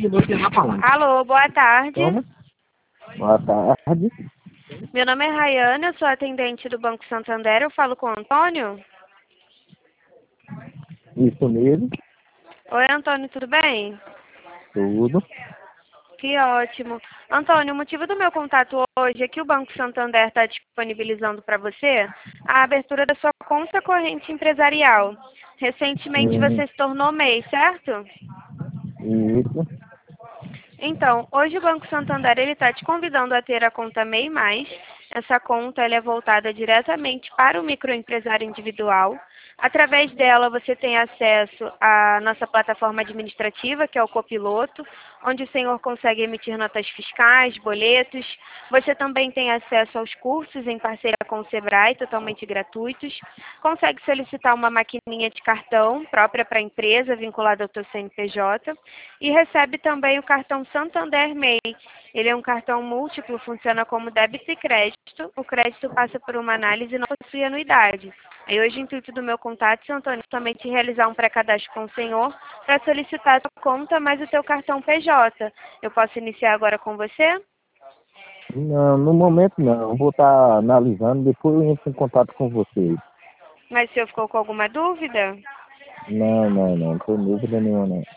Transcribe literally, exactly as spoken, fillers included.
de noite na falando. Alô, boa tarde. Como? Boa tarde. Meu nome é Rayane, eu sou atendente do Banco Santander. Eu falo com o Antônio? Isso mesmo. Oi, Antônio, tudo bem? Tudo. Que ótimo. Antônio, o motivo do meu contato hoje é que o Banco Santander está disponibilizando para você a abertura da sua conta corrente empresarial. Recentemente Hum, você se tornou M E I, certo? isso. Então, hoje o Banco Santander ele está te convidando a ter a conta M E I mais. Essa conta ela é voltada diretamente para o microempresário individual. Através dela você tem acesso à nossa plataforma administrativa, que é o Copiloto, onde o senhor consegue emitir notas fiscais, boletos. Você também tem acesso aos cursos em parceria com o Sebrae, totalmente gratuitos. Consegue solicitar uma maquininha de cartão própria para a empresa, vinculada ao seu C N P J. E recebe também o cartão Santander M E I. Ele é um cartão múltiplo, funciona como débito e crédito. O crédito passa por uma análise e não possui anuidade. Aí hoje o intuito do meu contato, seu Antônio, é somente realizar um pré-cadastro com o senhor para solicitar a sua conta mais o seu cartão P J. Eu posso iniciar agora com você? Não, no momento não. Vou estar analisando, depois eu entro em contato com vocês. Mas o senhor ficou com alguma dúvida? Não, não, não. Não tem dúvida nenhuma, não.